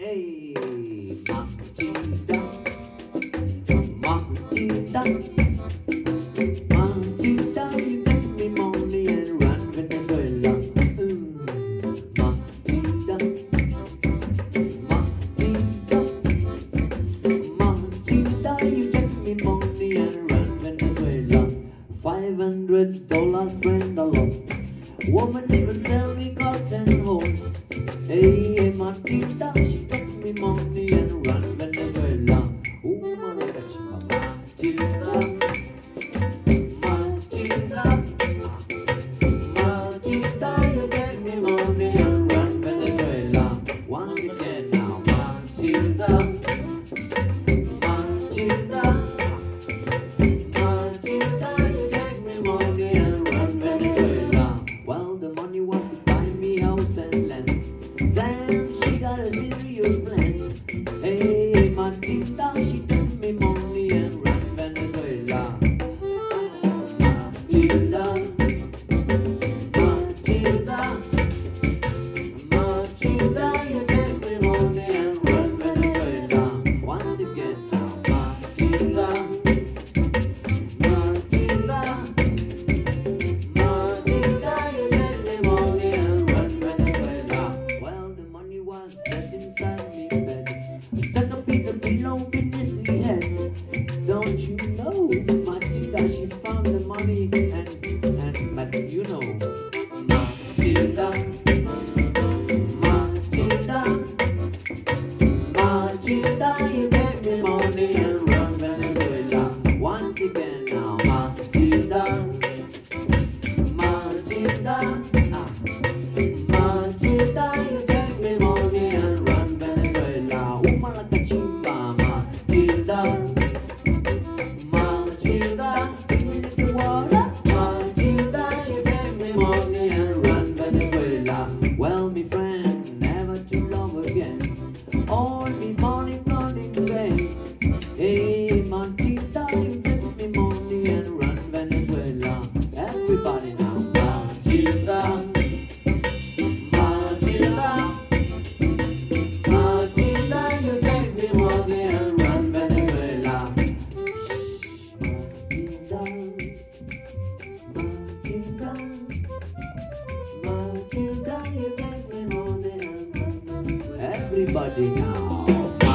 Hey, Matilda, Matilda, Matilda, you take me money and run Venezuela. Matilda, Matilda, Matilda, you take me money and run Venezuela. $500 friend I lost. Woman even sell me cotton horse. Hey, Matilda, she took me money and run Venezuela. Ooh, Matilda, Matilda, Matilda, you take me money and run Venezuela. Once again now, Matilda, Matilda, Matilda, you take me money and run Venezuela. Well, the money was to buy me house and land. Then she got a serious plan. Hey, Matilda, she took me money and ran Venezuela. Matilda, Matilda, Matilda, you take me money and run Venezuela. Once again now, Matilda, Matilda, Matilda, you take me money and run Venezuela. Well, the money was set inside me bed, stuck up in the pillow beneath the head. Don't you know, Matilda, she found the money but you know, Matilda, Matilda, Matilda, you take me money and run Venezuela. Once again now, Matilda, Matilda, Matilda, you take me money and run Venezuela. Malacachimba, Matilda, Matilda, give me the water. Matilda, you take me money and run Venezuela. Well, me friend, never to love again. All me money gone in vain. Hey, Matilda, you take me money and run Venezuela. Everybody now, Matilda, Matilda, Matilda, you take me money and run Venezuela. Matilda, Matilda, Matilda, you take me money and run Venezuela. Everybody now.